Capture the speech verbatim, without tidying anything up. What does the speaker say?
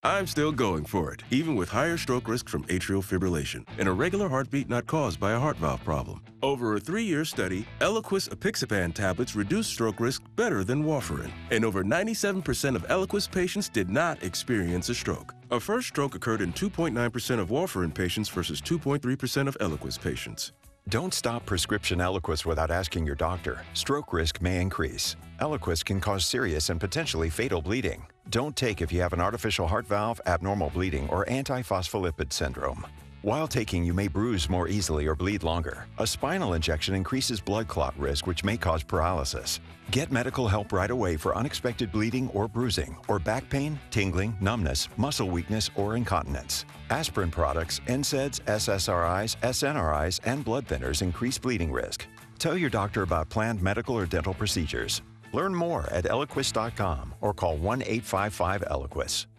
I'm still going for it, even with higher stroke risk from atrial fibrillation, an irregular heartbeat not caused by a heart valve problem. Over a three-year study, Eliquis apixaban tablets reduced stroke risk better than warfarin, and over ninety-seven percent of Eliquis patients did not experience a stroke. A first stroke occurred in two point nine percent of warfarin patients versus two point three percent of Eliquis patients. Don't stop prescription Eliquis without asking your doctor. Stroke risk may increase. Eliquis can cause serious and potentially fatal bleeding. Don't take if you have an artificial heart valve, abnormal bleeding, or antiphospholipid syndrome. While taking, you may bruise more easily or bleed longer. A spinal injection increases blood clot risk, which may cause paralysis. Get medical help right away for unexpected bleeding or bruising, or back pain, tingling, numbness, muscle weakness, or incontinence. Aspirin products, N SAIDs, S S R Is, S N R Is, and blood thinners increase bleeding risk. Tell your doctor about planned medical or dental procedures. Learn more at Eliquis dot com or call one eight five five Eliquis.